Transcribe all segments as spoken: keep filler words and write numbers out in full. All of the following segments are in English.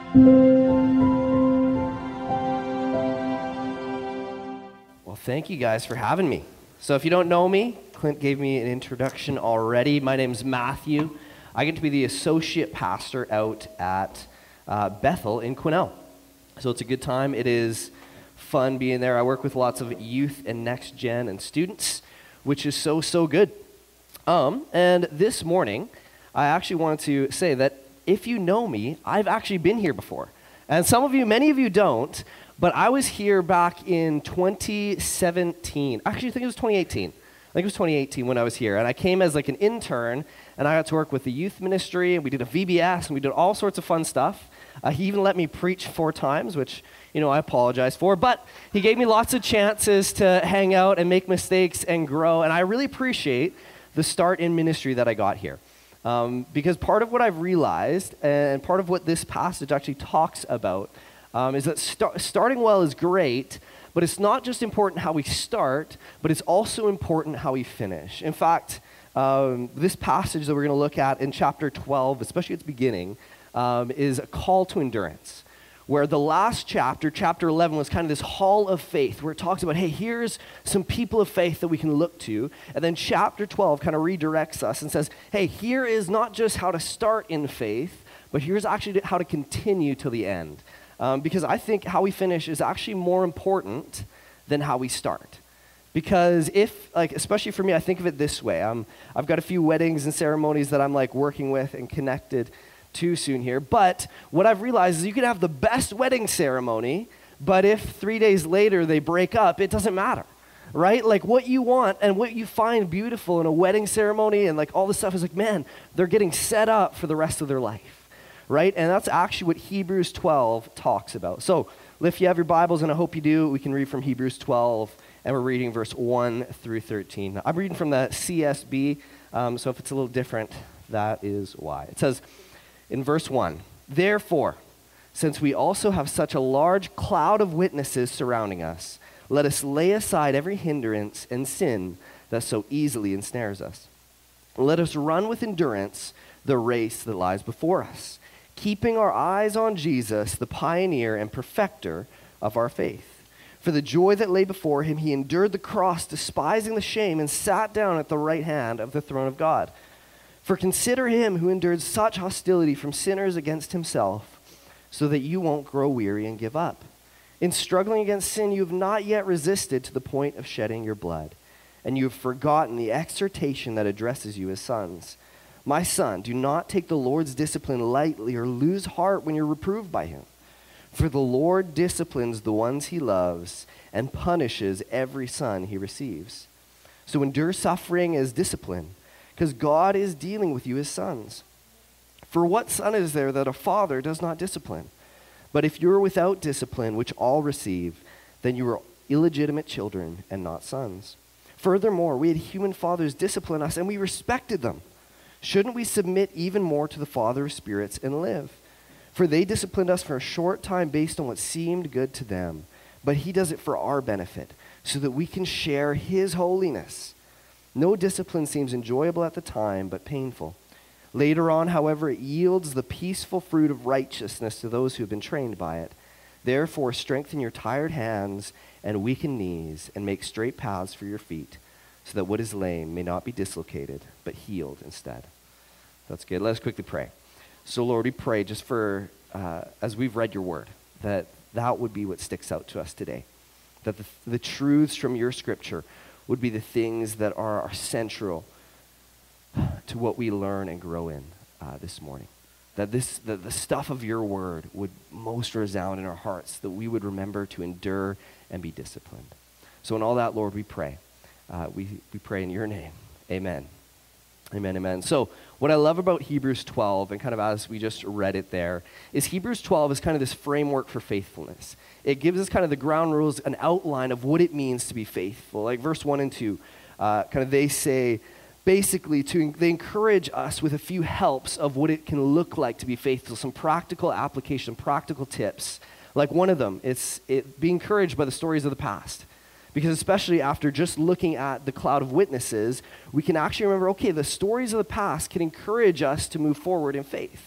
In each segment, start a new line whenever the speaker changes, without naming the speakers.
Well, thank you guys for having me. So if you don't know me, Clint gave me an introduction already. My name's Matthew. I get to be the associate pastor out at uh, Bethel in Quesnel. So it's a good time. It is fun being there. I work with lots of youth and next gen and students, which is so, so good. Um, and this morning, I actually wanted to say that if you know me, I've actually been here before. And some of you, many of you don't, but I was here back in twenty seventeen. Actually, I think it was twenty eighteen. I think it was twenty eighteen when I was here. And I came as like an intern, and I got to work with the youth ministry, and we did a V B S, and we did all sorts of fun stuff. Uh, he even let me preach four times, which, you know, I apologize for. But he gave me lots of chances to hang out and make mistakes and grow. And I really appreciate the start in ministry that I got here. Um, because part of what I've realized, and part of what this passage actually talks about, um, is that start, starting well is great, but it's not just important how we start, but it's also important how we finish. In fact, um, this passage that we're going to look at in chapter twelve, especially its beginning, um, is a call to endurance, where the last chapter, chapter eleven, was kind of this hall of faith, where it talks about, hey, here's some people of faith that we can look to. And then chapter twelve kind of redirects us and says, hey, here is not just how to start in faith, but here's actually how to continue till the end. Um, because I think how we finish is actually more important than how we start. Because if, like, especially for me, I think of it this way. Um, I've got a few weddings and ceremonies that I'm, like, working with and connected too soon here. But what I've realized is you can have the best wedding ceremony, but if three days later they break up, it doesn't matter, right? Like what you want and what you find beautiful in a wedding ceremony and like all this stuff is like, man, they're getting set up for the rest of their life, right? And that's actually what Hebrews twelve talks about. So if you have your Bibles, and I hope you do, we can read from Hebrews twelve, and we're reading verse one through thirteen. I'm reading from the C S B, um, so if it's a little different, that is why. It says, in verse one, therefore, since we also have such a large cloud of witnesses surrounding us, let us lay aside every hindrance and sin that so easily ensnares us. Let us run with endurance the race that lies before us, keeping our eyes on Jesus, the pioneer and perfecter of our faith. For the joy that lay before him, he endured the cross, despising the shame, and sat down at the right hand of the throne of God. For consider him who endured such hostility from sinners against himself, so that you won't grow weary and give up. In struggling against sin, you have not yet resisted to the point of shedding your blood, and you have forgotten the exhortation that addresses you as sons. My son, do not take the Lord's discipline lightly or lose heart when you're reproved by him. For the Lord disciplines the ones he loves and punishes every son he receives. So endure suffering as discipline, because God is dealing with you as sons. For what son is there that a father does not discipline? But if you are without discipline, which all receive, then you are illegitimate children and not sons. Furthermore, we had human fathers discipline us, and we respected them. Shouldn't we submit even more to the Father of spirits and live? For they disciplined us for a short time based on what seemed good to them, but he does it for our benefit, so that we can share his holiness. No discipline seems enjoyable at the time, but painful. Later on, however, it yields the peaceful fruit of righteousness to those who have been trained by it. Therefore, strengthen your tired hands and weakened knees, and make straight paths for your feet, so that what is lame may not be dislocated, but healed instead. That's good. Let us quickly pray. So, Lord, we pray just for, uh, as we've read your word, that that would be what sticks out to us today. That the, the truths from your scripture would be the things that are, are central to what we learn and grow in uh, this morning. That this, that the stuff of your word would most resound in our hearts, that we would remember to endure and be disciplined. So in all that, Lord, we pray. Uh, we, we pray in your name. Amen. Amen, amen. So what I love about Hebrews twelve, and kind of as we just read it there, is Hebrews twelve is kind of this framework for faithfulness. It gives us kind of the ground rules, an outline of what it means to be faithful. Like verse one and two, uh, kind of they say, basically, to they encourage us with a few helps of what it can look like to be faithful, some practical application, practical tips. Like one of them, it's it, be encouraged by the stories of the past. Because especially after just looking at the cloud of witnesses, we can actually remember, okay, the stories of the past can encourage us to move forward in faith.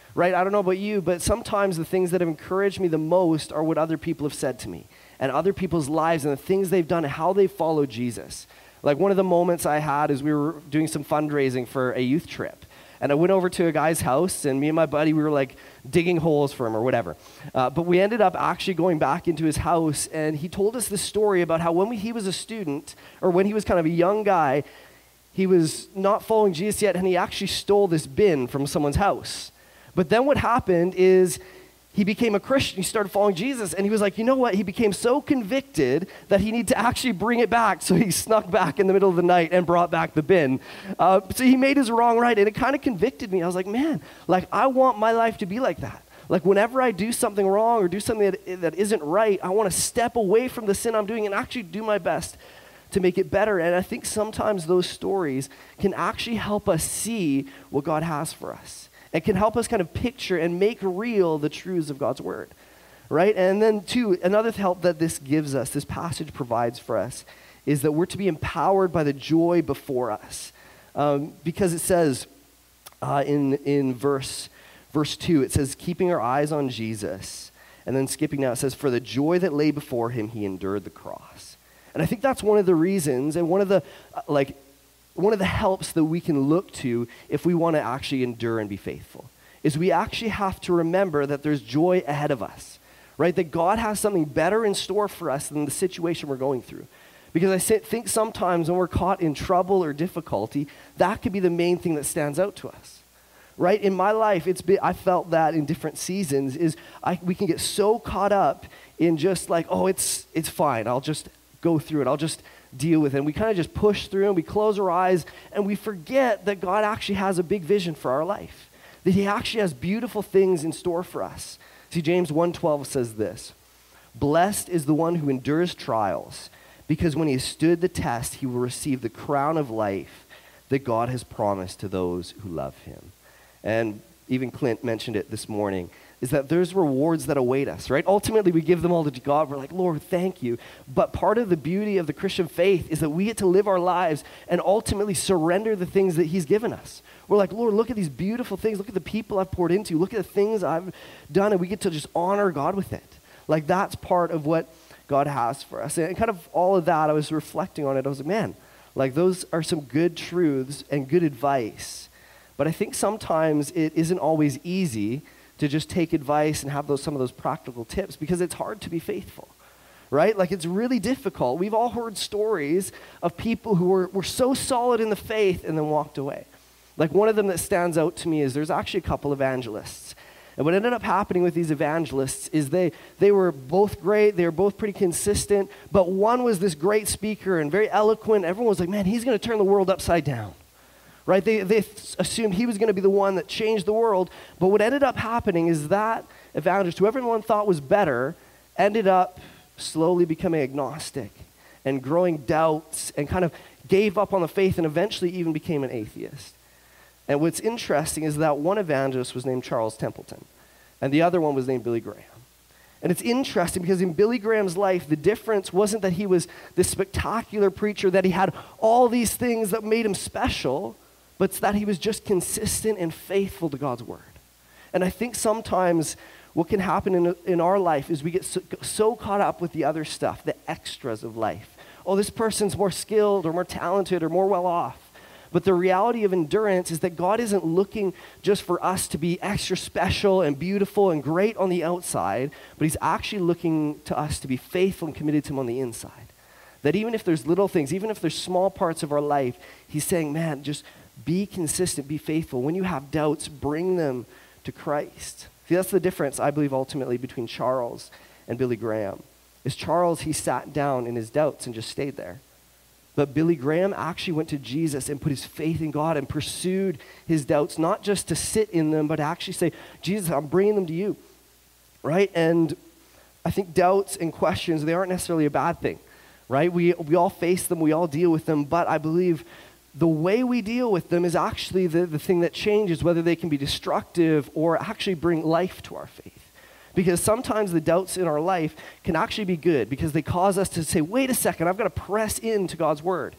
right? I don't know about you, but sometimes the things that have encouraged me the most are what other people have said to me and other people's lives and the things they've done and how they follow Jesus. Like one of the moments I had is we were doing some fundraising for a youth trip. And I went over to a guy's house, and me and my buddy, we were like digging holes for him or whatever. Uh, but we ended up actually going back into his house, and he told us this story about how when we, he was a student, or when he was kind of a young guy, he was not following Jesus yet, and he actually stole this bin from someone's house. But then what happened is he became a Christian. He started following Jesus, and he was like, you know what? He became so convicted that he needed to actually bring it back. So he snuck back in the middle of the night and brought back the bin. Uh, so he made his wrong right, and it kind of convicted me. I was like, man, like I want my life to be like that. Like whenever I do something wrong or do something that, that isn't right, I want to step away from the sin I'm doing and actually do my best to make it better. And I think sometimes those stories can actually help us see what God has for us. It can help us kind of picture and make real the truths of God's word, right? And then two, another help that this gives us, this passage provides for us, is that we're to be empowered by the joy before us. Um, because it says uh, in, in verse, verse two, it says, keeping our eyes on Jesus. And then skipping down, it says, for the joy that lay before him, he endured the cross. And I think that's one of the reasons and one of the, uh, like, one of the helps that we can look to if we want to actually endure and be faithful is we actually have to remember that there's joy ahead of us, right? That God has something better in store for us than the situation we're going through. Because I think sometimes when we're caught in trouble or difficulty, that could be the main thing that stands out to us, right? In my life, it's been, I felt that in different seasons is I, we can get so caught up in just like, oh, it's it's fine. I'll just go through it. I'll just deal with it. And we kind of just push through and we close our eyes and we forget that God actually has a big vision for our life, that he actually has beautiful things in store for us. See, James one twelve says this, blessed is the one who endures trials, because when he has stood the test, he will receive the crown of life that God has promised to those who love him. And even Clint mentioned it this morning, is that there's rewards that await us, right? Ultimately, we give them all to God. We're like, Lord, thank you. But part of the beauty of the Christian faith is that we get to live our lives and ultimately surrender the things that he's given us. We're like, Lord, look at these beautiful things. Look at the people I've poured into. Look at the things I've done, and we get to just honor God with it. Like, that's part of what God has for us. And kind of all of that, I was reflecting on it. I was like, man, like those are some good truths and good advice. But I think sometimes it isn't always easy to just take advice and have those some of those practical tips because it's hard to be faithful, right? Like it's really difficult. We've all heard stories of people who were, were so solid in the faith and then walked away. Like one of them that stands out to me is there's actually a couple evangelists. And what ended up happening with these evangelists is they, they were both great, they were both pretty consistent, but one was this great speaker and very eloquent. Everyone was like, man, he's going to turn the world upside down. Right? They, they assumed he was going to be the one that changed the world. But what ended up happening is that evangelist, who everyone thought was better, ended up slowly becoming agnostic and growing doubts and kind of gave up on the faith and eventually even became an atheist. And what's interesting is that one evangelist was named Charles Templeton and the other one was named Billy Graham. And it's interesting because in Billy Graham's life, the difference wasn't that he was this spectacular preacher, that he had all these things that made him special, but it's that he was just consistent and faithful to God's word. And I think sometimes what can happen in, in our life is we get so, so caught up with the other stuff, the extras of life. Oh, this person's more skilled or more talented or more well off. But the reality of endurance is that God isn't looking just for us to be extra special and beautiful and great on the outside, but he's actually looking to us to be faithful and committed to him on the inside. That even if there's little things, even if there's small parts of our life, he's saying, man, just be consistent, be faithful. When you have doubts, bring them to Christ. See, that's the difference, I believe, ultimately between Charles and Billy Graham. Is Charles, he sat down in his doubts and just stayed there. But Billy Graham actually went to Jesus and put his faith in God and pursued his doubts, not just to sit in them, but actually say, Jesus, I'm bringing them to you, right? And I think doubts and questions, they aren't necessarily a bad thing, right? We, we all face them, we all deal with them, but I believe the way we deal with them is actually the, the thing that changes whether they can be destructive or actually bring life to our faith. Because sometimes the doubts in our life can actually be good because they cause us to say, wait a second, I've got to press into God's word.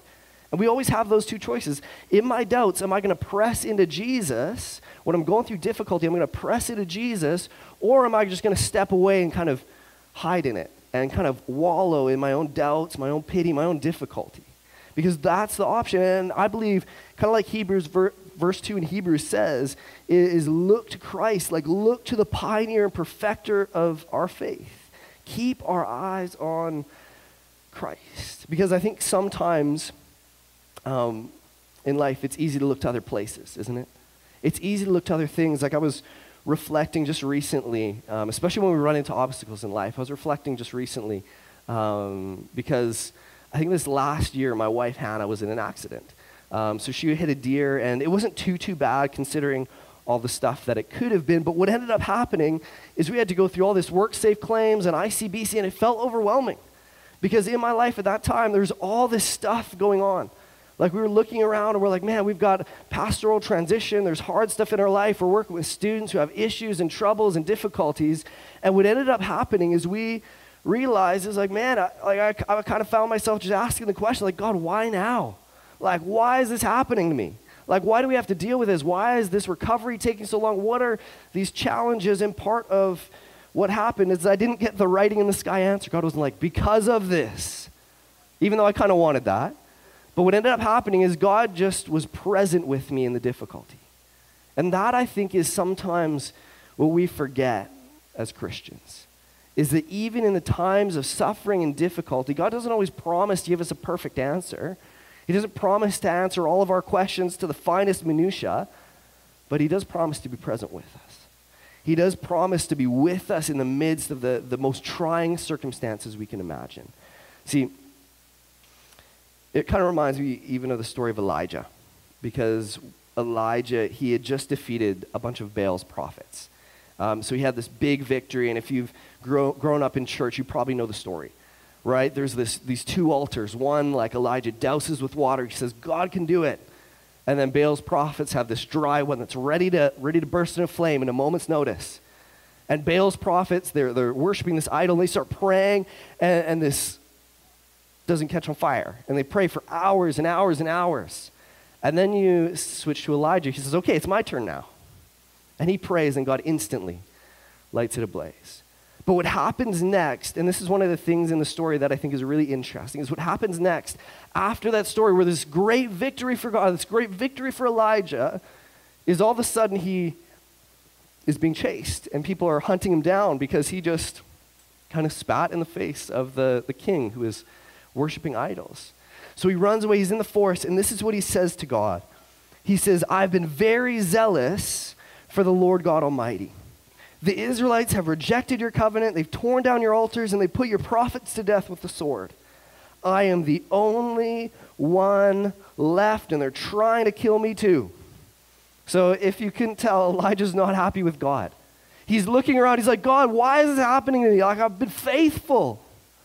And we always have those two choices. In my doubts, am I going to press into Jesus? When I'm going through difficulty, I'm going to press into Jesus, or am I just going to step away and kind of hide in it and kind of wallow in my own doubts, my own pity, my own difficulty? Because that's the option. And I believe, kind of like Hebrews ver- verse two in Hebrews says, is look to Christ, like look to the pioneer and perfecter of our faith. Keep our eyes on Christ. Because I think sometimes um, in life it's easy to look to other places, isn't it? It's easy to look to other things. Like I was reflecting just recently, um, especially when we run into obstacles in life. I was reflecting just recently um, because I think this last year my wife Hannah was in an accident. Um, so she hit a deer, and it wasn't too, too bad considering all the stuff that it could have been. But what ended up happening is we had to go through all this WorkSafe claims and I C B C, and it felt overwhelming. Because in my life at that time, there was all this stuff going on. Like we were looking around and we're like, man, we've got pastoral transition. There's hard stuff in our life. We're working with students who have issues and troubles and difficulties. And what ended up happening is we realized, is like, man, I, like I, I kind of found myself just asking the question, like, God, why now? Like, why is this happening to me? Like, why do we have to deal with this? Why is this recovery taking so long? What are these challenges? And part of what happened is I didn't get the writing in the sky answer. God wasn't like, because of this, even though I kind of wanted that. But what ended up happening is God just was present with me in the difficulty. And that, I think, is sometimes what we forget as Christians, is that even in the times of suffering and difficulty, God doesn't always promise to give us a perfect answer. He doesn't promise to answer all of our questions to the finest minutia, but he does promise to be present with us. He does promise to be with us in the midst of the, the most trying circumstances we can imagine. See, it kind of reminds me even of the story of Elijah, because Elijah, he had just defeated a bunch of Baal's prophets. Um, so he had this big victory, and if you've grow, grown up in church, you probably know the story. Right? There's this these two altars. One, like Elijah douses with water. He says, God can do it. And then Baal's prophets have this dry one that's ready to ready to burst into flame in a moment's notice. And Baal's prophets, they're, they're worshiping this idol, and they start praying, and, and this doesn't catch on fire. And they pray for hours and hours and hours. And then you switch to Elijah. He says, okay, it's my turn now. And he prays, and God instantly lights it ablaze. But what happens next, and this is one of the things in the story that I think is really interesting, is what happens next after that story where this great victory for God, this great victory for Elijah, is all of a sudden he is being chased and people are hunting him down because he just kind of spat in the face of the, the king who is worshiping idols. So he runs away, he's in the forest, and this is what he says to God. He says, I've been very zealous for the Lord God Almighty. The Israelites have rejected your covenant, they've torn down your altars, and they put your prophets to death with the sword. I am the only one left, and they're trying to kill me too. So if you couldn't tell, Elijah's not happy with God. He's looking around, he's like, God, why is this happening to me? Like, I've been faithful.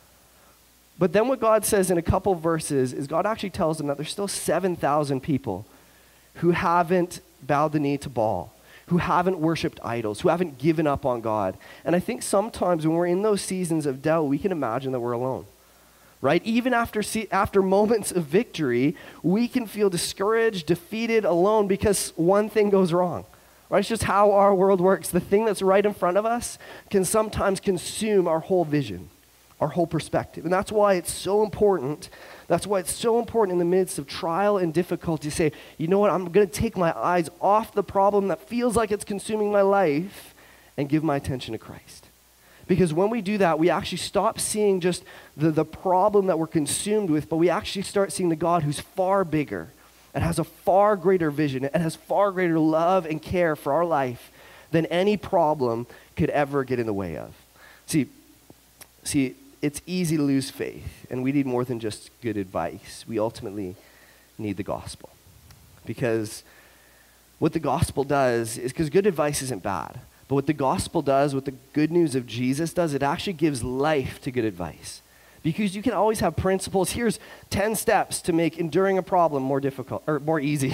But then what God says in a couple verses is God actually tells him that there's still seven thousand people who haven't bowed the knee to Baal, who haven't worshiped idols, who haven't given up on God. And I think sometimes when we're in those seasons of doubt, we can imagine that we're alone, right? Even after see, after moments of victory, we can feel discouraged, defeated, alone because one thing goes wrong, right? It's just how our world works. The thing that's right in front of us can sometimes consume our whole vision, our whole perspective. And that's why it's so important That's why it's so important in the midst of trial and difficulty to say, you know what, I'm going to take my eyes off the problem that feels like it's consuming my life and give my attention to Christ. Because when we do that, we actually stop seeing just the, the problem that we're consumed with, but we actually start seeing the God who's far bigger and has a far greater vision and has far greater love and care for our life than any problem could ever get in the way of. See, see, it's easy to lose faith, and we need more than just good advice. We ultimately need the gospel. Because what the gospel does is, because good advice isn't bad, but what the gospel does, what the good news of Jesus does, it actually gives life to good advice. Because you can always have principles. Here's ten steps to make enduring a problem more difficult, or more easy.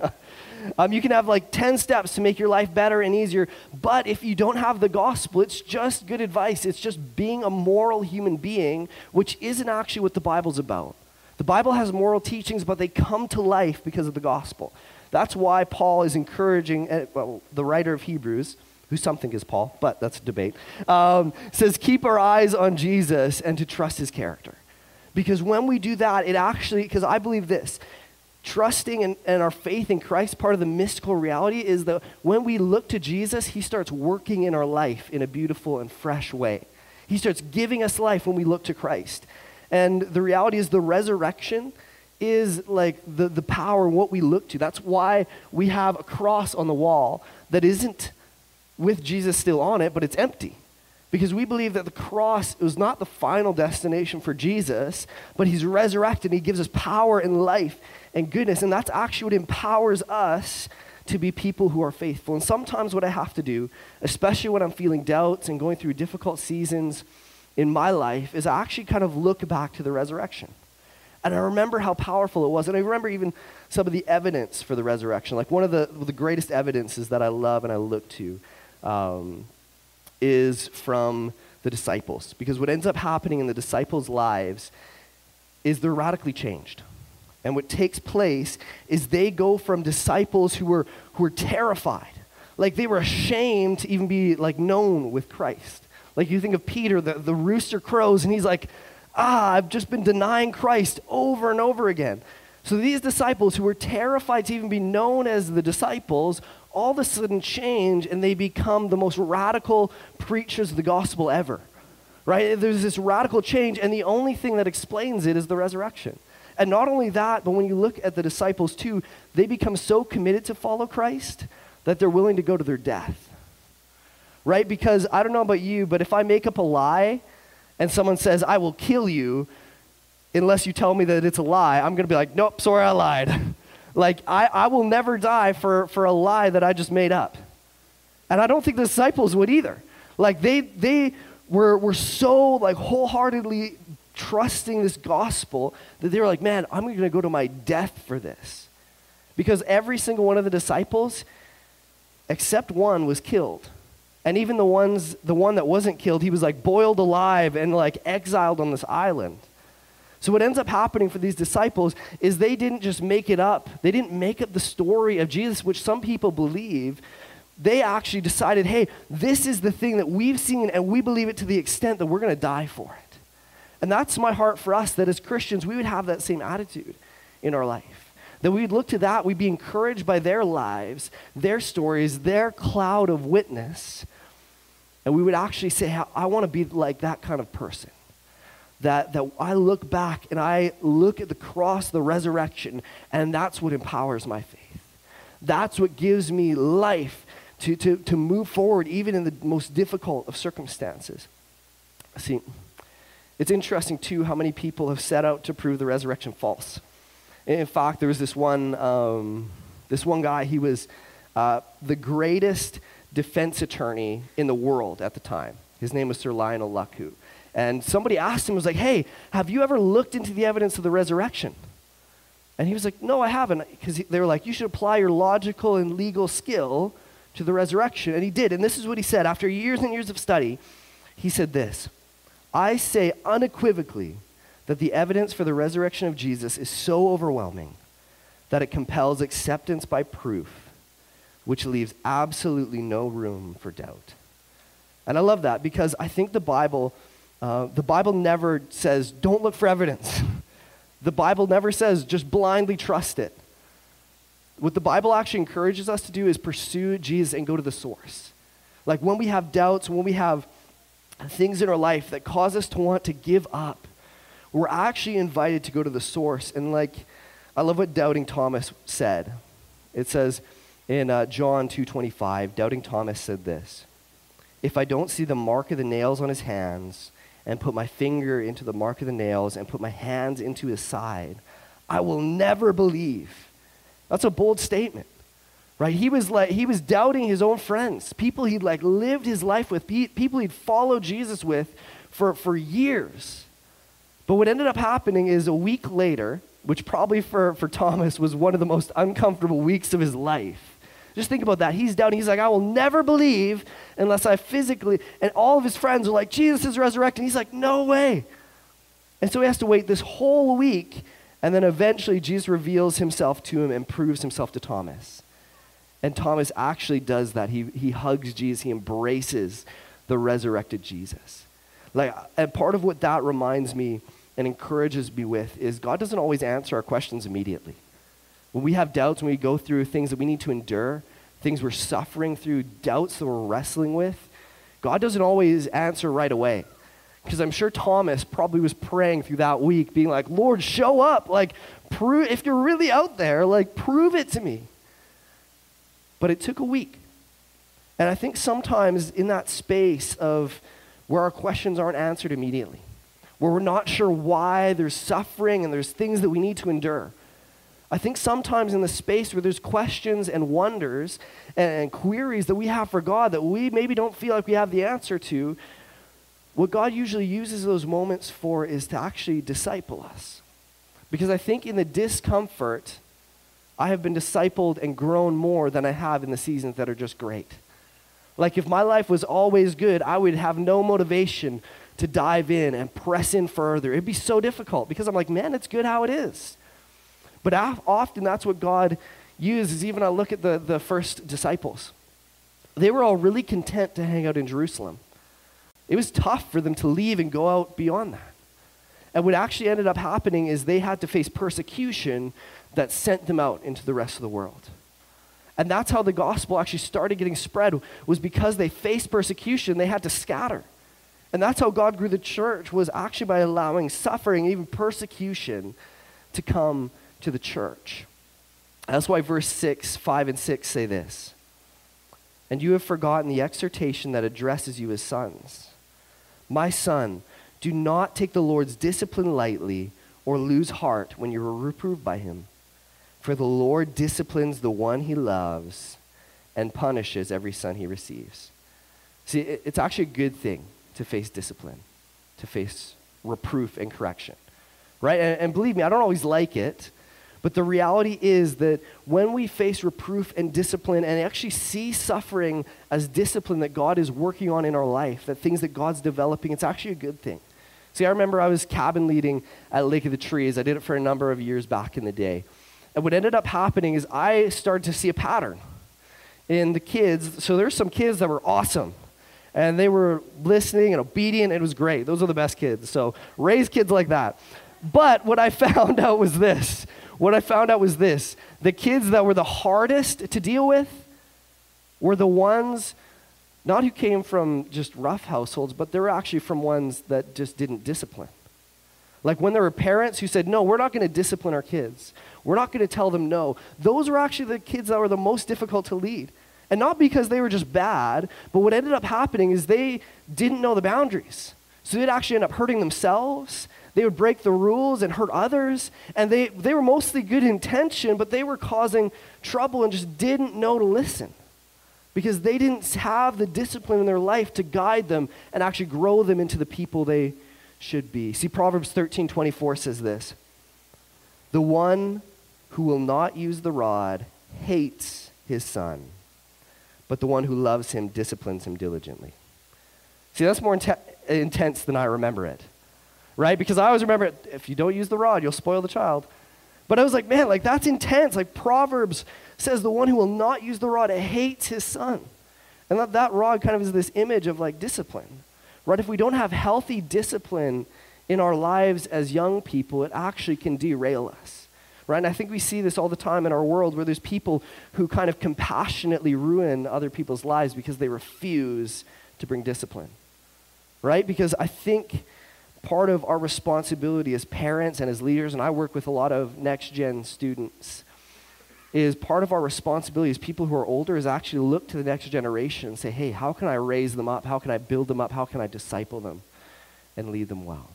um, you can have like ten steps to make your life better and easier, but if you don't have the gospel, it's just good advice. It's just being a moral human being, which isn't actually what the Bible's about. The Bible has moral teachings, but they come to life because of the gospel. That's why Paul is encouraging, uh, well, the writer of Hebrews, who some think is Paul, but that's a debate, um, says keep our eyes on Jesus and to trust his character. Because when we do that, it actually, because I believe this, trusting and, and our faith in Christ, part of the mystical reality is that when we look to Jesus, he starts working in our life in a beautiful and fresh way. He starts giving us life when we look to Christ. And the reality is the resurrection is like the, the power, what we look to. That's why we have a cross on the wall that isn't with Jesus still on it, but it's empty. Because we believe that the cross was not the final destination for Jesus, but he's resurrected and he gives us power and life and goodness. And that's actually what empowers us to be people who are faithful. And sometimes what I have to do, especially when I'm feeling doubts and going through difficult seasons in my life, is I actually kind of look back to the resurrection. And I remember how powerful it was. And I remember even some of the evidence for the resurrection. Like one of the, the greatest evidences that I love and I look to um, is from the disciples. Because what ends up happening in the disciples' lives is they're radically changed. And what takes place is they go from disciples who were who were terrified. Like they were ashamed to even be like known with Christ. Like you think of Peter, the, the rooster crows, and he's like, ah, I've just been denying Christ over and over again. So these disciples who were terrified to even be known as the disciples, all of a sudden change and they become the most radical preachers of the gospel ever, right? There's this radical change, and the only thing that explains it is the resurrection. And not only that, but when you look at the disciples too, they become so committed to follow Christ that they're willing to go to their death, right? Because I don't know about you, but if I make up a lie and someone says, I will kill you unless you tell me that it's a lie, I'm going to be like, nope, sorry, I lied. Like, I, I will never die for, for a lie that I just made up. And I don't think the disciples would either. Like, they they were, were so, like, wholeheartedly trusting this gospel that they were like, man, I'm going to go to my death for this. Because every single one of the disciples, except one, was killed. And even the ones, the one that wasn't killed, he was, like, boiled alive and, like, exiled on this island. So what ends up happening for these disciples is they didn't just make it up. They didn't make up the story of Jesus, which some people believe. They actually decided, hey, this is the thing that we've seen, and we believe it to the extent that we're going to die for it. And that's my heart for us, that as Christians, we would have that same attitude in our life. That we would look to that, we'd be encouraged by their lives, their stories, their cloud of witness, and we would actually say, I want to be like that kind of person. That, that I look back and I look at the cross, the resurrection, and that's what empowers my faith. That's what gives me life to, to, to move forward even in the most difficult of circumstances. See, it's interesting too how many people have set out to prove the resurrection false. In fact, there was this one, um, this one guy, he was uh, the greatest defense attorney in the world at the time. His name was Sir Lionel Luckhoo. And somebody asked him, was like, hey, have you ever looked into the evidence of the resurrection? And he was like, no, I haven't. Because they were like, you should apply your logical and legal skill to the resurrection. And he did. And this is what he said. After years and years of study, he said this, I say unequivocally that the evidence for the resurrection of Jesus is so overwhelming that it compels acceptance by proof, which leaves absolutely no room for doubt. And I love that because I think the Bible... Uh, the Bible never says, don't look for evidence. The Bible never says, just blindly trust it. What the Bible actually encourages us to do is pursue Jesus and go to the source. Like when we have doubts, when we have things in our life that cause us to want to give up, we're actually invited to go to the source. And like, I love what Doubting Thomas said. It says in uh, John two twenty-five, Doubting Thomas said this, if I don't see the mark of the nails on his hands, and put my finger into the mark of the nails and put my hands into his side, I will never believe. That's a bold statement, right? He was like, he was doubting his own friends, people he'd like lived his life with, people he'd followed Jesus with for, for years. But what ended up happening is a week later, which probably for, for Thomas was one of the most uncomfortable weeks of his life. Just think about that. He's doubting. He's like, I will never believe unless I physically, and all of his friends are like, Jesus is resurrected. He's like, no way. And so he has to wait this whole week And then eventually Jesus reveals himself to him and proves himself to Thomas. And Thomas actually does that. He, he hugs Jesus. He embraces the resurrected Jesus. Like, and part of what that reminds me and encourages me with is God doesn't always answer our questions immediately. When we have doubts, when we go through things that we need to endure, things we're suffering through, doubts that we're wrestling with, God doesn't always answer right away. Because I'm sure Thomas probably was praying through that week, being like, Lord, show up. Like, prove, if you're really out there, like, prove it to me. But it took a week. And I think sometimes in that space of where our questions aren't answered immediately, where we're not sure why there's suffering and there's things that we need to endure, I think sometimes in the space where there's questions and wonders and, and queries that we have for God that we maybe don't feel like we have the answer to, what God usually uses those moments for is to actually disciple us. Because I think in the discomfort, I have been discipled and grown more than I have in the seasons that are just great. Like if my life was always good, I would have no motivation to dive in and press in further. It'd be so difficult because I'm like, man, it's good how it is. But often that's what God uses. Even I look at the, the first disciples. They were all really content to hang out in Jerusalem. It was tough for them to leave and go out beyond that. And what actually ended up happening is they had to face persecution that sent them out into the rest of the world. And that's how the gospel actually started getting spread, was because they faced persecution, they had to scatter. And that's how God grew the church, was actually by allowing suffering, even persecution, to come to the church. That's why verse six, five and six say this. And you have forgotten the exhortation that addresses you as sons. My son, do not take the Lord's discipline lightly or lose heart when you are reproved by him. For the Lord disciplines the one he loves and punishes every son he receives. See, it's actually a good thing to face discipline, to face reproof and correction, right? And, and believe me, I don't always like it, but the reality is that when we face reproof and discipline and actually see suffering as discipline that God is working on in our life, that things that God's developing, it's actually a good thing. See, I remember I was cabin leading at Lake of the Trees. I did it for a number of years back in the day. And what ended up happening is I started to see a pattern in the kids. So there's some kids that were awesome. And they were listening and obedient. It was great. Those are the best kids. So raise kids like that. But what I found out was this. What I found out was this. The kids that were the hardest to deal with were the ones, not who came from just rough households, but they were actually from ones that just didn't discipline. Like when there were parents who said, no, we're not going to discipline our kids. We're not going to tell them no. Those were actually the kids that were the most difficult to lead. And not because they were just bad, but what ended up happening is they didn't know the boundaries. So they'd actually end up hurting themselves. They would break the rules and hurt others. And they, they were mostly good intention, but they were causing trouble and just didn't know to listen. Because they didn't have the discipline in their life to guide them and actually grow them into the people they should be. See, Proverbs thirteen twenty-four says this. The one who will not use the rod hates his son, but the one who loves him disciplines him diligently. See, that's more int- intense than I remember it, right? Because I always remember it, if you don't use the rod, you'll spoil the child. But I was like, man, like that's intense. Like Proverbs says the one who will not use the rod hates his son. And that, that rod kind of is this image of like discipline, right? If we don't have healthy discipline in our lives as young people, it actually can derail us, right? And I think we see this all the time in our world where there's people who kind of compassionately ruin other people's lives because they refuse to bring discipline, right? Because I think part of our responsibility as parents and as leaders, and I work with a lot of next-gen students, is part of our responsibility as people who are older is actually look to the next generation and say, hey, how can I raise them up? How can I build them up? How can I disciple them and lead them well?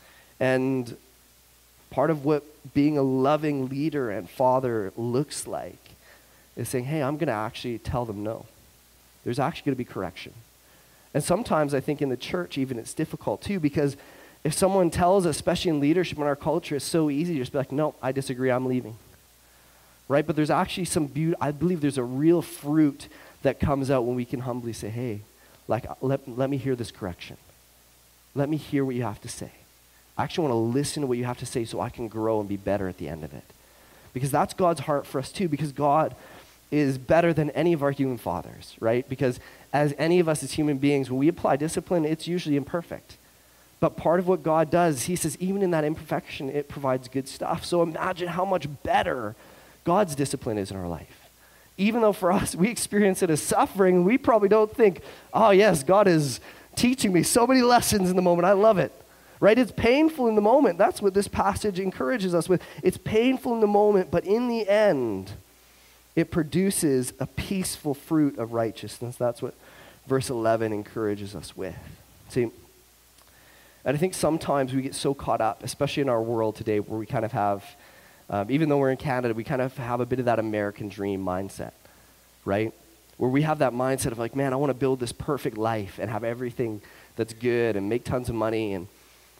And part of what being a loving leader and father looks like is saying, hey, I'm going to actually tell them no. There's actually going to be correction. And sometimes I think in the church even it's difficult too, because if someone tells us, especially in leadership in our culture, it's so easy to just be like, no, I disagree, I'm leaving. Right? But there's actually some beauty, I believe there's a real fruit that comes out when we can humbly say, hey, like, let, let me hear this correction. Let me hear what you have to say. I actually want to listen to what you have to say so I can grow and be better at the end of it. Because that's God's heart for us too, because God is better than any of our human fathers, right? Because as any of us as human beings, when we apply discipline, it's usually imperfect. But part of what God does, he says, even in that imperfection, it provides good stuff. So imagine how much better God's discipline is in our life. Even though for us, we experience it as suffering, we probably don't think, oh yes, God is teaching me so many lessons in the moment. I love it, right? It's painful in the moment. That's what this passage encourages us with. It's painful in the moment, but in the end, it produces a peaceful fruit of righteousness. That's what verse eleven encourages us with. See, and I think sometimes we get so caught up, especially in our world today, where we kind of have, um, even though we're in Canada, we kind of have a bit of that American dream mindset, right? Where we have that mindset of like, man, I want to build this perfect life and have everything that's good and make tons of money. And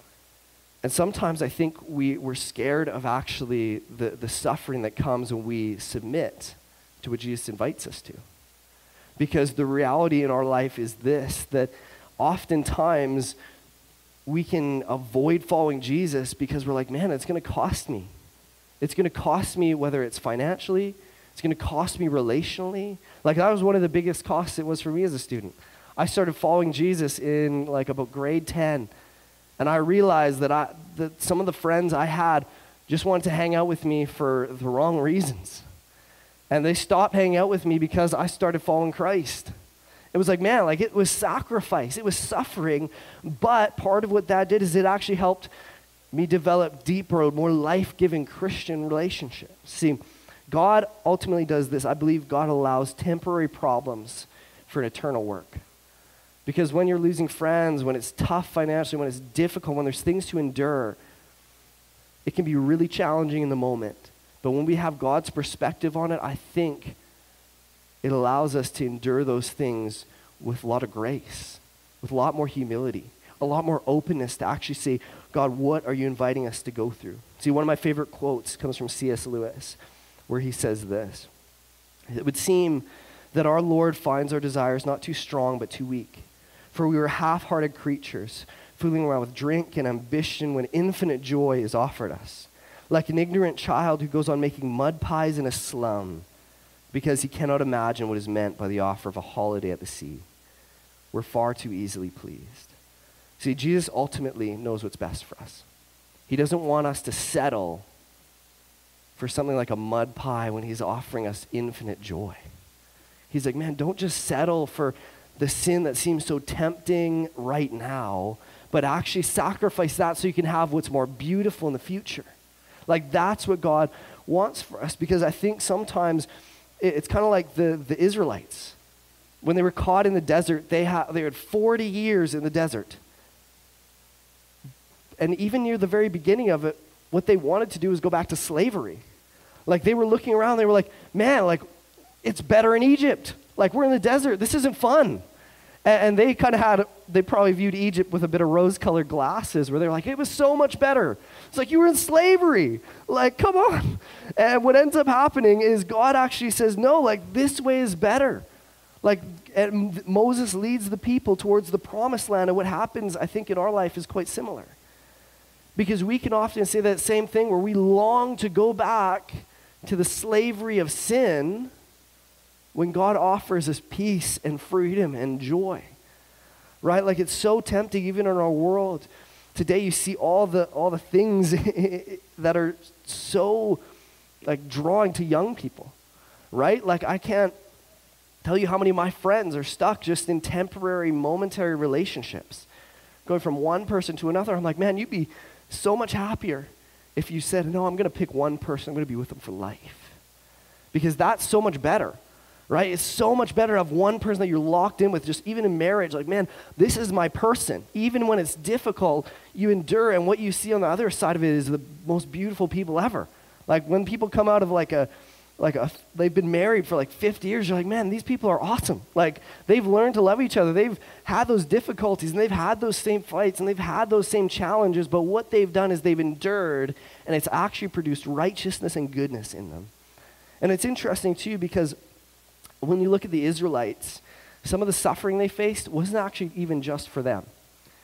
and sometimes I think we, we're scared of actually the, the suffering that comes when we submit to what Jesus invites us to. Because the reality in our life is this, that oftentimes we can avoid following Jesus because we're like, man, it's going to cost me. It's going to cost me whether it's financially, it's going to cost me relationally. Like that was one of the biggest costs it was for me as a student. I started following Jesus in like about grade ten, and I realized that I that some of the friends I had just wanted to hang out with me for the wrong reasons. And they stopped hanging out with me because I started following Christ. It was like, man, like it was sacrifice, it was suffering, but part of what that did is it actually helped me develop deeper, more life-giving Christian relationships. See, God ultimately does this. I believe God allows temporary problems for an eternal work. Because when you're losing friends, when it's tough financially, when it's difficult, when there's things to endure, it can be really challenging in the moment. But when we have God's perspective on it, I think it allows us to endure those things with a lot of grace, with a lot more humility, a lot more openness to actually say, God, what are you inviting us to go through? See, one of my favorite quotes comes from C S Lewis, where he says this: it would seem that our Lord finds our desires not too strong but too weak. For we were half-hearted creatures, fooling around with drink and ambition when infinite joy is offered us. Like an ignorant child who goes on making mud pies in a slum because he cannot imagine what is meant by the offer of a holiday at the sea. We're far too easily pleased. See, Jesus ultimately knows what's best for us. He doesn't want us to settle for something like a mud pie when he's offering us infinite joy. He's like, man, don't just settle for the sin that seems so tempting right now, but actually sacrifice that so you can have what's more beautiful in the future. Like that's what God wants for us, because I think sometimes it, it's kind of like the, the Israelites. When they were caught in the desert, they, ha- they had forty years in the desert. And even near the very beginning of it, what they wanted to do was go back to slavery. Like they were looking around, they were like, man, like it's better in Egypt. Like we're in the desert, this isn't fun. And, and they kind of had, they probably viewed Egypt with a bit of rose-colored glasses where they're like, it was so much better. It's like, you were in slavery. Like, come on. And what ends up happening is God actually says, no, like this way is better. Like and Moses leads the people towards the promised land. And what happens, I think, in our life is quite similar. Because we can often say that same thing where we long to go back to the slavery of sin when God offers us peace and freedom and joy, right? Like it's so tempting even in our world. Today you see all the all the things that are so like drawing to young people, right? Like I can't tell you how many of my friends are stuck just in temporary, momentary relationships. Going from one person to another, I'm like, man, you'd be so much happier if you said, no, I'm going to pick one person, I'm going to be with them for life. Because that's so much better, right? It's so much better to have one person that you're locked in with, just even in marriage. Like, man, this is my person. Even when it's difficult, you endure, and what you see on the other side of it is the most beautiful people ever. Like when people come out of like a, like a, they've been married for like fifty years, you're like, man, these people are awesome. Like they've learned to love each other. They've had those difficulties and they've had those same fights and they've had those same challenges, but what they've done is they've endured, and it's actually produced righteousness and goodness in them. And it's interesting too, because when you look at the Israelites, some of the suffering they faced wasn't actually even just for them.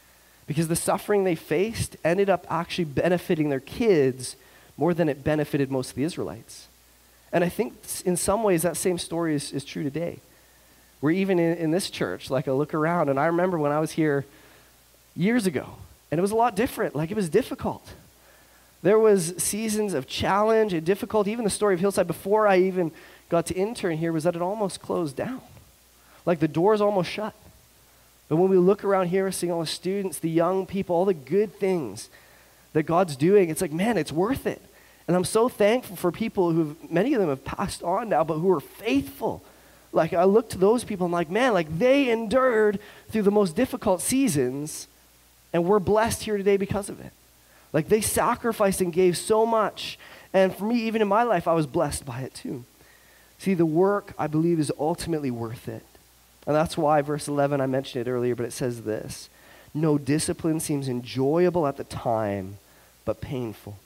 Because the suffering they faced ended up actually benefiting their kids more than it benefited most of the Israelites. And I think in some ways that same story is, is true today. We're even in, in this church, like I look around, and I remember when I was here years ago, and it was a lot different. Like, it was difficult. There was seasons of challenge and difficulty. Even the story of Hillside before I even got to intern here was that it almost closed down. Like, the doors almost shut. But when we look around here, seeing all the students, the young people, all the good things that God's doing, it's like, man, it's worth it. And I'm so thankful for people who, many of them have passed on now, but who are faithful. Like, I look to those people, I'm like, man, like, they endured through the most difficult seasons, and we're blessed here today because of it. Like, they sacrificed and gave so much. And for me, even in my life, I was blessed by it too. See, the work, I believe, is ultimately worth it. And that's why verse eleven, I mentioned it earlier, but it says this: no discipline seems enjoyable at the time, but painful.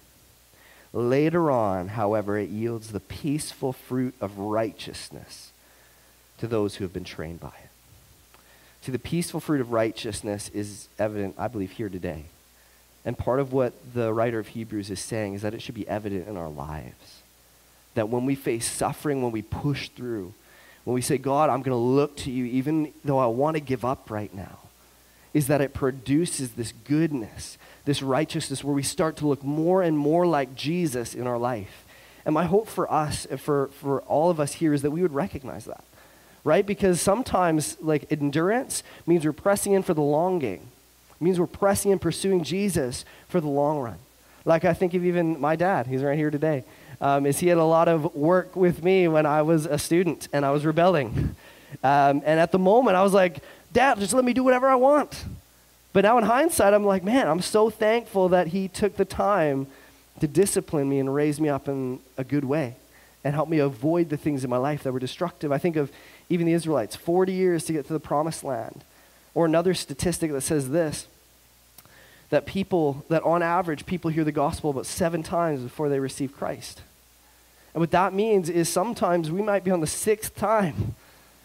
Later on, however, it yields the peaceful fruit of righteousness to those who have been trained by it. See, the peaceful fruit of righteousness is evident, I believe, here today. And part of what the writer of Hebrews is saying is that it should be evident in our lives. That when we face suffering, when we push through, when we say, God, I'm going to look to you even though I want to give up right now, is that it produces this goodness, this righteousness where we start to look more and more like Jesus in our life. And my hope for us, and for, for all of us here, is that we would recognize that. Right? Because sometimes, like, endurance means we're pressing in for the long game. It means we're pressing in, pursuing Jesus for the long run. Like, I think of even my dad, he's right here today, um, is he had a lot of work with me when I was a student and I was rebelling. Um, and at the moment, I was like, Dad, just let me do whatever I want. But now in hindsight, I'm like, man, I'm so thankful that he took the time to discipline me and raise me up in a good way and help me avoid the things in my life that were destructive. I think of even the Israelites, forty years to get to the promised land. Or another statistic that says this, that people, that on average, people hear the gospel about seven times before they receive Christ. And what that means is sometimes we might be on the sixth time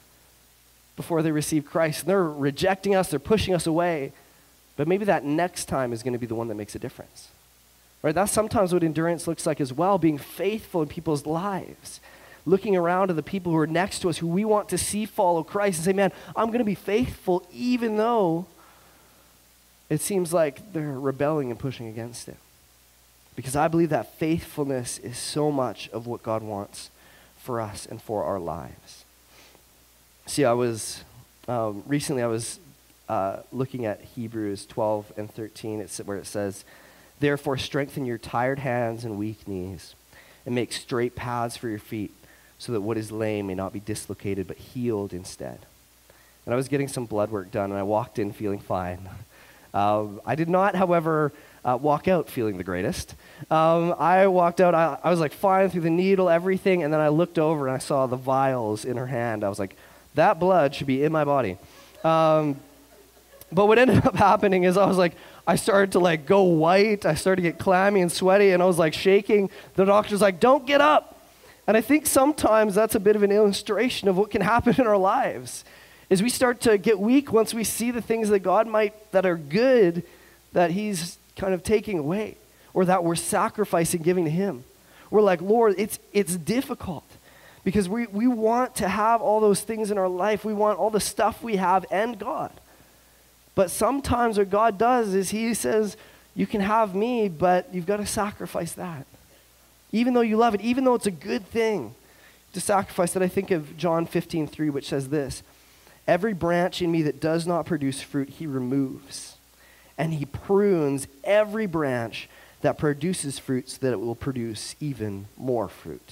before they receive Christ. And they're rejecting us, they're pushing us away. But maybe that next time is going to be the one that makes a difference. Right? That's sometimes what endurance looks like as well, being faithful in people's lives. Looking around at the people who are next to us, who we want to see follow Christ, and say, man, I'm going to be faithful even though it seems like they're rebelling and pushing against it. Because I believe that faithfulness is so much of what God wants for us and for our lives. See, I was, um, recently I was uh, looking at Hebrews twelve and thirteen, it's where it says, therefore strengthen your tired hands and weak knees, and make straight paths for your feet, so that what is lame may not be dislocated, but healed instead. And I was getting some blood work done, and I walked in feeling fine. Um, I did not, however, uh, walk out feeling the greatest. Um, I walked out, I, I was like fine through the needle, everything, and then I looked over and I saw the vials in her hand. I was like, that blood should be in my body. Um, but what ended up happening is I was like, I started to like go white, I started to get clammy and sweaty, and I was like shaking. The doctor's like, don't get up. And I think sometimes that's a bit of an illustration of what can happen in our lives, is we start to get weak once we see the things that God might, that are good, that he's kind of taking away, or that we're sacrificing, giving to him. We're like, Lord, it's it's difficult because we, we want to have all those things in our life. We want all the stuff we have and God. But sometimes what God does is he says, you can have me, but you've got to sacrifice that. Even though you love it, even though it's a good thing to sacrifice that. I think of John fifteen three, which says this, every branch in me that does not produce fruit, he removes. And he prunes every branch that produces fruit so that it will produce even more fruit.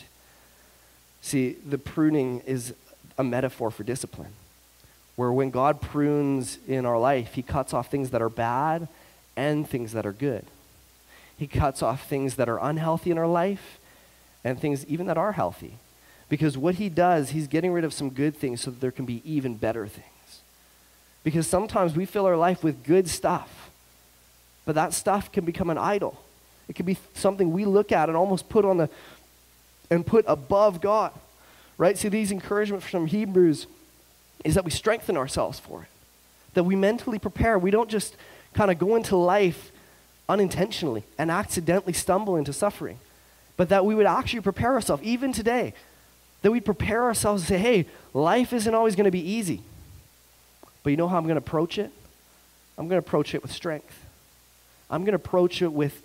See, the pruning is a metaphor for discipline, where when God prunes in our life, he cuts off things that are bad and things that are good. He cuts off things that are unhealthy in our life and things even that are healthy. Because what he does, he's getting rid of some good things so that there can be even better things. Because sometimes we fill our life with good stuff, but that stuff can become an idol. It can be something we look at and almost put on the, and put above God, right? See, these encouragements from Hebrews is that we strengthen ourselves for it. that we mentally prepare. We don't just kind of go into life unintentionally and accidentally stumble into suffering, but that we would actually prepare ourselves, even today, that we prepare ourselves to say, hey, life isn't always going to be easy, but you know how I'm going to approach it? I'm going to approach it with strength. I'm going to approach it with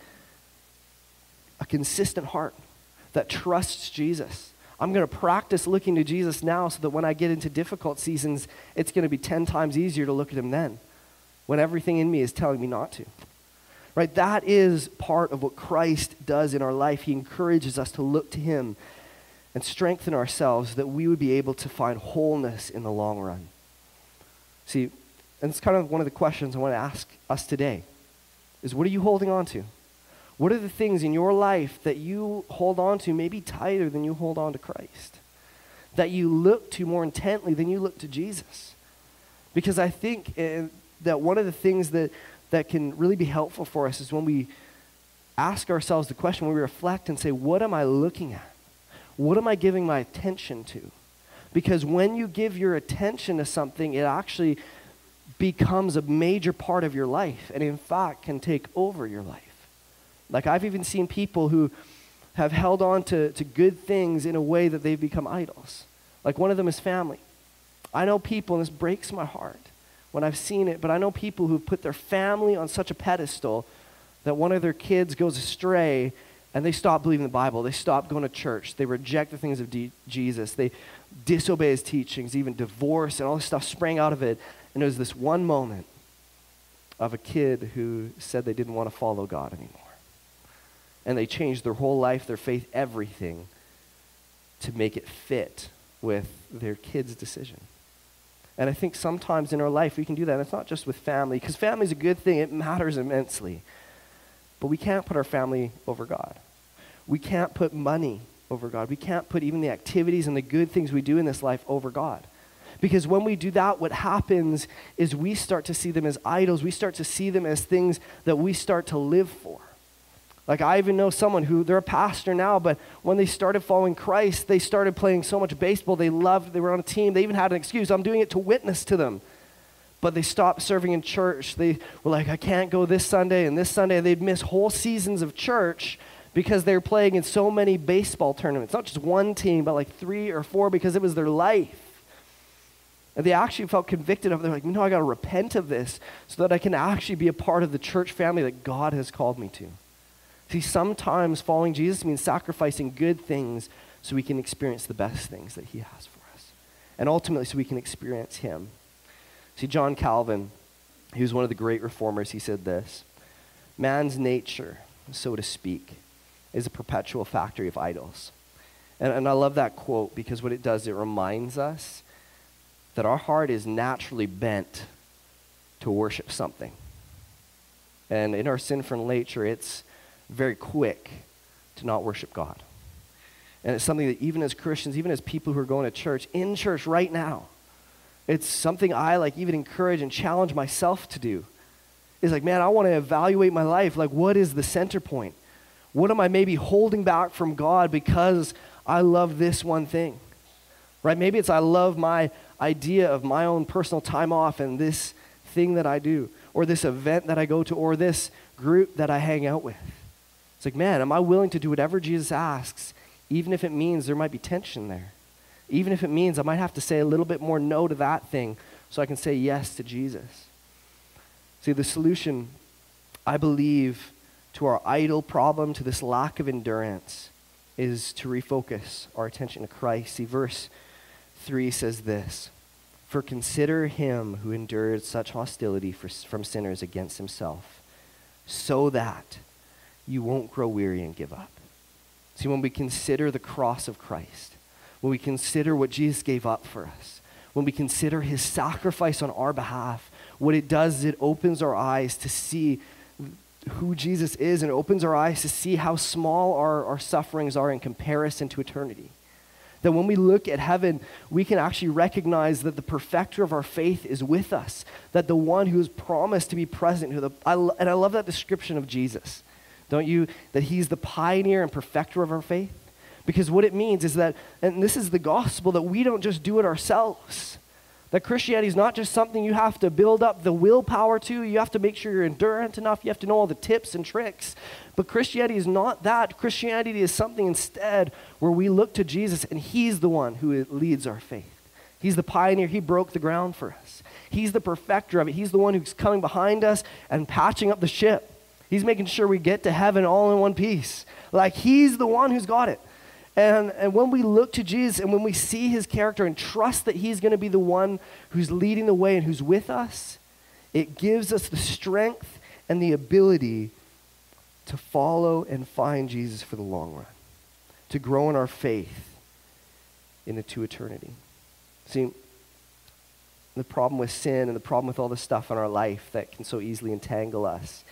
a consistent heart that trusts Jesus. I'm going to practice looking to Jesus now so that when I get into difficult seasons, it's going to be ten times easier to look at him then, when everything in me is telling me not to. Right? That is part of what Christ does in our life. He encourages us to look to him and strengthen ourselves that we would be able to find wholeness in the long run. See, and it's kind of one of the questions I want to ask us today, is what are you holding on to? What are the things in your life that you hold on to maybe tighter than you hold on to Christ? That you look to more intently than you look to Jesus? Because I think uh, that one of the things that that can really be helpful for us is when we ask ourselves the question, when we reflect and say, what am I looking at? What am I giving my attention to? Because when you give your attention to something, it actually becomes a major part of your life, and in fact can take over your life. Like I've even seen people who have held on to, to good things in a way that they've become idols. Like one of them is family. I know people, and this breaks my heart when I've seen it, but I know people who've put their family on such a pedestal that one of their kids goes astray and they stop believing the Bible. They stop going to church. They reject the things of D- Jesus. They disobey his teachings, even divorce and all this stuff sprang out of it. And it was this one moment of a kid who said they didn't want to follow God anymore. And they changed their whole life, their faith, everything to make it fit with their kid's decision. And I think sometimes in our life we can do that. And it's not just with family, because family is a good thing. It matters immensely. But we can't put our family over God. We can't put money over God. We can't put even the activities and the good things we do in this life over God. Because when we do that, what happens is we start to see them as idols. We start to see them as things that we start to live for. Like I even know someone who, they're a pastor now, but when they started following Christ, they started playing so much baseball. They loved, they were on a team. They even had an excuse. I'm doing it to witness to them. But they stopped serving in church. They were like, I can't go this Sunday and this Sunday. They'd miss whole seasons of church because they were playing in so many baseball tournaments. Not just one team, but like three or four, because it was their life. And they actually felt convicted of it. They're like, no, I got to repent of this so that I can actually be a part of the church family that God has called me to. See, sometimes following Jesus means sacrificing good things so we can experience the best things that he has for us. And ultimately, so we can experience him. See, John Calvin, he was one of the great reformers. He said this: man's nature, so to speak, is a perpetual factory of idols. And, and I love that quote because what it does, it reminds us that our heart is naturally bent to worship something. And in our sinful nature, it's very quick to not worship God. And it's something that even as Christians, even as people who are going to church, in church right now, it's something I like even encourage and challenge myself to do. Is like, man, I want to evaluate my life. Like, what is the center point? What am I maybe holding back from God because I love this one thing? Right? Maybe it's I love my idea of my own personal time off and this thing that I do, or this event that I go to, or this group that I hang out with. It's like, man, am I willing to do whatever Jesus asks, even if it means there might be tension there? Even if it means I might have to say a little bit more no to that thing so I can say yes to Jesus. See, the solution, I believe, to our idol problem, to this lack of endurance, is to refocus our attention to Christ. See, verse three says this: for consider him who endured such hostility for, from sinners against himself, so that you won't grow weary and give up. See, when we consider the cross of Christ, when we consider what Jesus gave up for us, when we consider his sacrifice on our behalf, what it does is it opens our eyes to see who Jesus is, and it opens our eyes to see how small our, our sufferings are in comparison to eternity. That when we look at heaven, we can actually recognize that the perfecter of our faith is with us, that the one who is promised to be present, who the, I, and I love that description of Jesus, don't you? That he's the pioneer and perfecter of our faith. Because what it means is that, and this is the gospel, that we don't just do it ourselves, That Christianity is not just something you have to build up the willpower to. You have to make sure you're endurant enough. You have to know all the tips and tricks. But Christianity is not that. Christianity is something instead where we look to Jesus, and he's the one who leads our faith. He's the pioneer. He broke the ground for us. He's the perfecter of it. He's the one who's coming behind us and patching up the ship. He's making sure we get to heaven all in one piece. Like, he's the one who's got it. And, and when we look to Jesus and when we see his character and trust that he's going to be the one who's leading the way and who's with us, it gives us the strength and the ability to follow and find Jesus for the long run, to grow in our faith into eternity. See, the problem with sin and the problem with all the stuff in our life that can so easily entangle us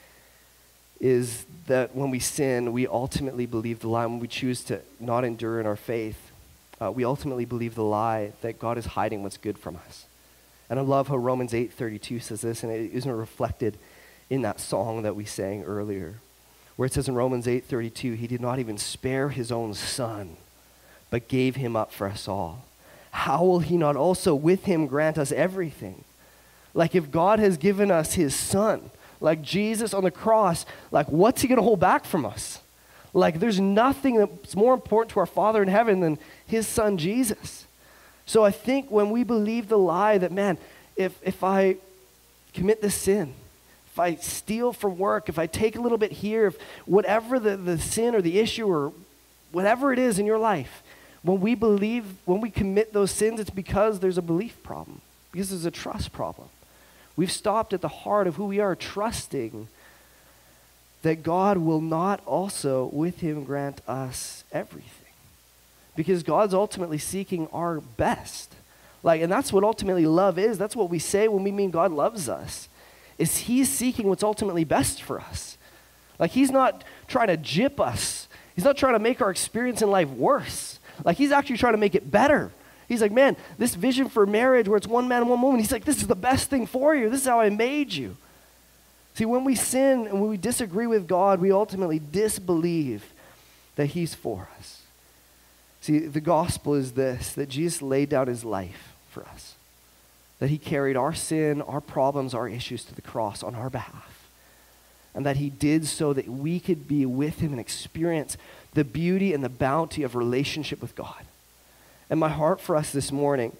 is that when we sin, we ultimately believe the lie. When we choose to not endure in our faith, uh, we ultimately believe the lie that God is hiding what's good from us. And I love how Romans eight thirty-two says this, and it isn't reflected in that song that we sang earlier, where it says in Romans eight thirty-two, he did not even spare his own son, but gave him up for us all. How will he not also with him grant us everything? Like, if God has given us his son, like Jesus on the cross, like, what's he going to hold back from us? Like, there's nothing that's more important to our Father in heaven than his son Jesus. So I think when we believe the lie that, man, if, if I commit this sin, if I steal from work, if I take a little bit here, if whatever the, the sin or the issue or whatever it is in your life, when we believe, when we commit those sins, it's because there's a belief problem, because there's a trust problem. We've stopped at the heart of who we are, trusting that God will not also with him grant us everything. Because God's ultimately seeking our best. Like, and that's what ultimately love is. That's what we say when we mean God loves us, is he's seeking what's ultimately best for us. Like, he's not trying to gyp us. He's not trying to make our experience in life worse. Like, he's actually trying to make it better. He's like, man, this vision for marriage where it's one man and one woman, he's like, this is the best thing for you. This is how I made you. See, when we sin and when we disagree with God, we ultimately disbelieve that he's for us. See, the gospel is this, that Jesus laid down his life for us, that he carried our sin, our problems, our issues to the cross on our behalf, and that he did so that we could be with him and experience the beauty and the bounty of relationship with God. And my heart for us this morning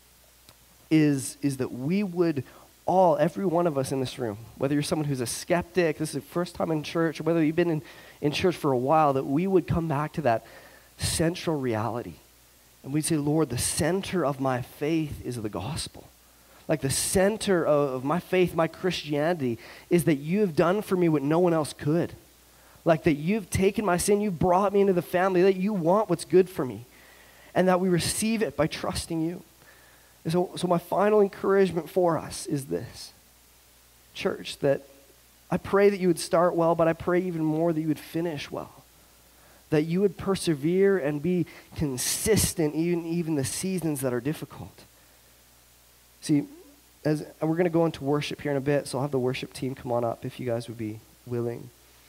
is, is that we would all, every one of us in this room, whether you're someone who's a skeptic, this is the first time in church, or whether you've been in, in church for a while, that we would come back to that central reality. And we'd say, Lord, the center of my faith is the gospel. Like, the center of, of my faith, my Christianity, is that you have done for me what no one else could. Like, that you've taken my sin, you've brought me into the family, that you want what's good for me. And that we receive it by trusting you. And so, so my final encouragement for us is this. Church, that I pray that you would start well, but I pray even more that you would finish well. That you would persevere and be consistent even, even the seasons that are difficult. See, as and we're going to go into worship here in a bit, so I'll have the worship team come on up if you guys would be willing.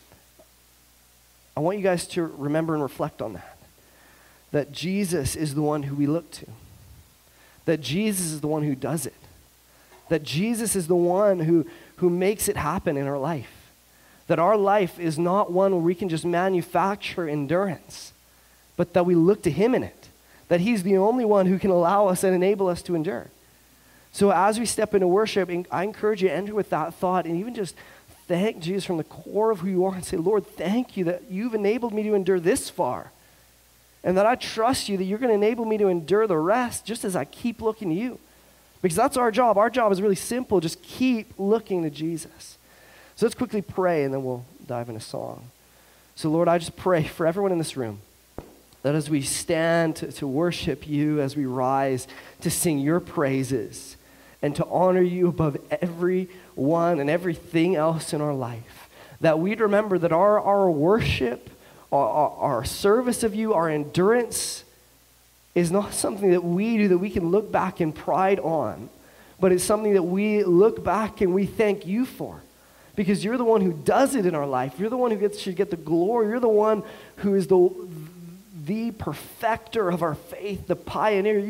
I want you guys to remember and reflect on that. That Jesus is the one who we look to. That Jesus is the one who does it. That Jesus is the one who, who makes it happen in our life. That our life is not one where we can just manufacture endurance, but that we look to him in it. That he's the only one who can allow us and enable us to endure. So as we step into worship, I encourage you to enter with that thought and even just thank Jesus from the core of who you are and say, Lord, thank you that you've enabled me to endure this far. And that I trust you that you're going to enable me to endure the rest just as I keep looking to you. Because that's our job. Our job is really simple. Just keep looking to Jesus. So let's quickly pray and then we'll dive into song. So Lord, I just pray for everyone in this room that as we stand to, to worship you, as we rise to sing your praises and to honor you above everyone and everything else in our life, that we'd remember that our, our worship, Our, our, our service of you, our endurance is not something that we do that we can look back in pride on, but it's something that we look back and we thank you for. Because you're the one who does it in our life. You're the one who gets, should get the glory. You're the one who is the, the perfecter of our faith, the pioneer. You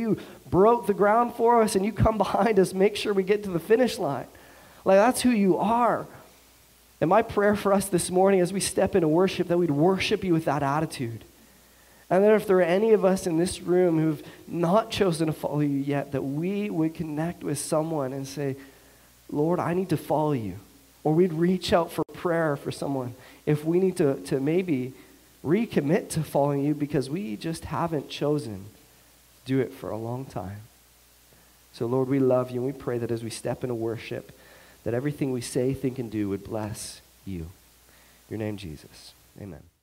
broke the ground for us, and you come behind us, make sure we get to the finish line. Like, that's who you are. And my prayer for us this morning as we step into worship, that we'd worship you with that attitude. And that if there are any of us in this room who've not chosen to follow you yet, that we would connect with someone and say, Lord, I need to follow you. Or we'd reach out for prayer for someone if we need to, to maybe recommit to following you because we just haven't chosen to do it for a long time. So Lord, we love you, and we pray that as we step into worship, that everything we say, think, and do would bless you. In your name, Jesus. Amen.